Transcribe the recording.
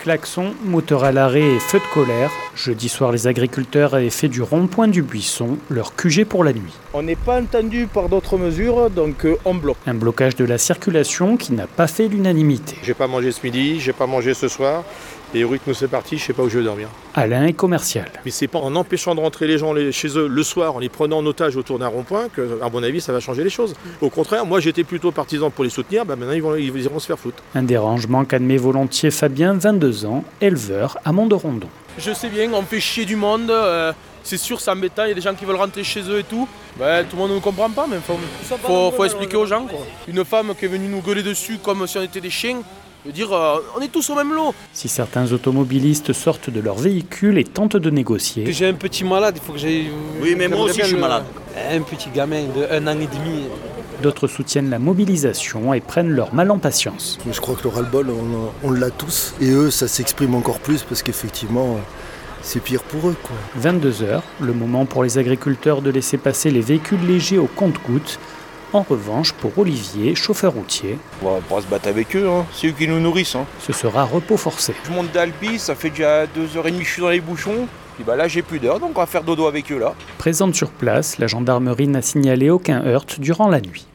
Klaxons, moteur à l'arrêt et feu de colère. Jeudi soir, les agriculteurs avaient fait du rond-point du Buisson leur QG pour la nuit. On n'est pas entendu par d'autres mesures, donc on bloque. Un blocage de la circulation qui n'a pas fait l'unanimité. J'ai pas mangé ce midi, j'ai pas mangé ce soir. Et au rythme où c'est parti, je sais pas où je vais dormir. Alain est commercial. Mais c'est pas en empêchant de rentrer les gens chez eux le soir, en les prenant en otage autour d'un rond-point, que, à mon avis, ça va changer les choses. Au contraire, moi j'étais plutôt partisan pour les soutenir, maintenant ils iront se faire foutre. Un dérangement qu'admet volontiers Fabien, 22 ans, éleveur à Mont-de-Rondon. Je sais bien, on fait chier du monde, c'est sûr, c'est embêtant, il y a des gens qui veulent rentrer chez eux et tout. Tout le monde ne comprend pas, mais faut expliquer aux gens, quoi. Une femme qui est venue nous gueuler dessus comme si on était des chiens, je veux dire, on est tous au même lot. Si certains automobilistes sortent de leur véhicule et tentent de négocier. J'ai un petit malade, il faut que j'aille... Oui, mais moi aussi je suis malade. Un petit gamin de 1 an et demi. D'autres soutiennent la mobilisation et prennent leur mal en patience. Je crois que le ras-le-bol, on l'a tous. Et eux, ça s'exprime encore plus parce qu'effectivement, c'est pire pour eux, quoi. 22h, le moment pour les agriculteurs de laisser passer les véhicules légers au compte-gouttes. En revanche, pour Olivier, chauffeur routier, On va pas se battre avec eux, c'est eux qui nous nourrissent. ce sera repos forcé. Je monte d'Albi, ça fait déjà 2h30 que je suis dans les bouchons. Puis là j'ai plus d'heure, donc on va faire dodo avec eux là. Présente sur place, la gendarmerie n'a signalé aucun heurt durant la nuit.